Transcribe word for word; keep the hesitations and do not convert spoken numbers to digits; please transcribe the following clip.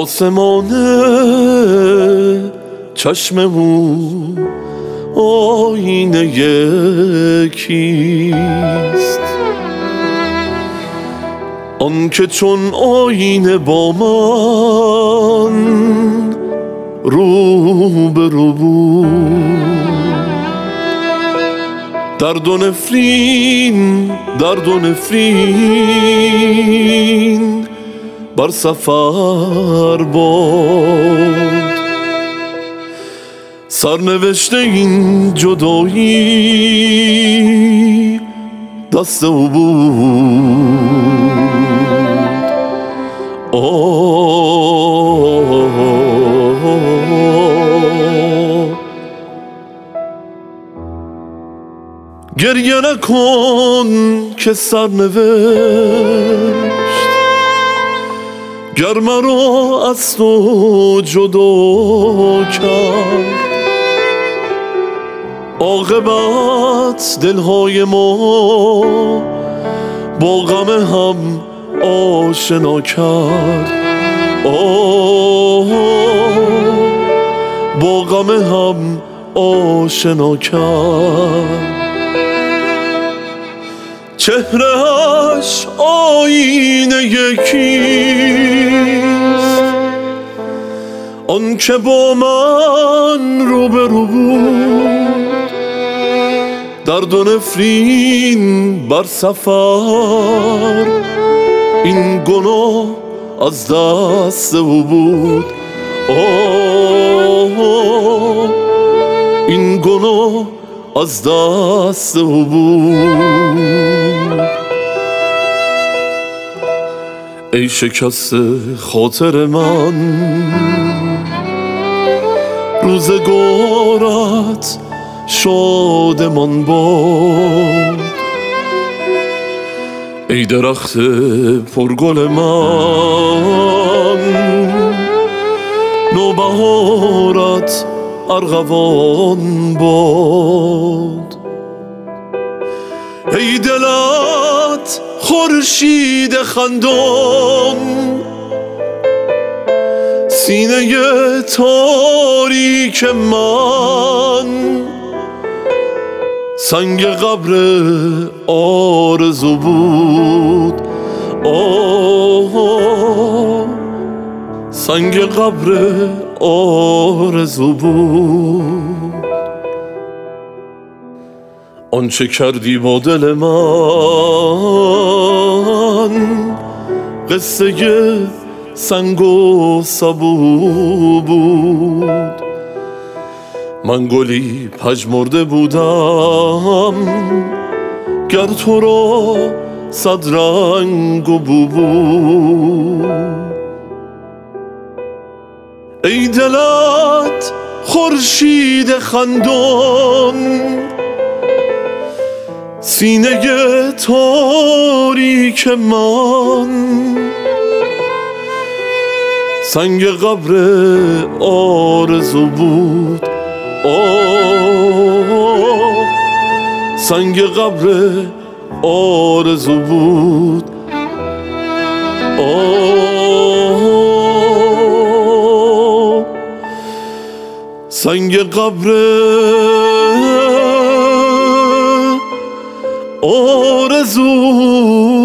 آسمان چشم او آینه کیست؟ آن که چون آینه با من رو به رو بود. درد و نفرین درد و نفرین بر سفر باد. سرنوشته این جدایی دست او بود. گریه نکن که سرنوشت گر مرا از تو جدا کرد. عاقبت دلهای ما با غم هم آشنا کرد. آه با غم هم آشنا کرد. چهرهش آینه یکیست، آن که با من رو به رو بود. درد و نفرین بر سفر این گناه از دست او بود. آه این گناه از دست او بود. ای شکست خاطر من روزگارت شادمان باد. ای درخت پرگل من نوبهارت ارغوان باد. ای دلت خورشید خندان سینه تاریک من سنگ قبر آرزو بود. آه سنگ قبر آرزو بود. آنچه کردی با دل من قصه سنگ و سبو بود. من گلی پژمرده بودم گر تو را صد رنگ و بو بود. ای دلت خورشید خندان سینه تاریک من سنگ قبر آرزو بود. آه سنگ قبر آرزو بود. آه سنگ قبر آرزو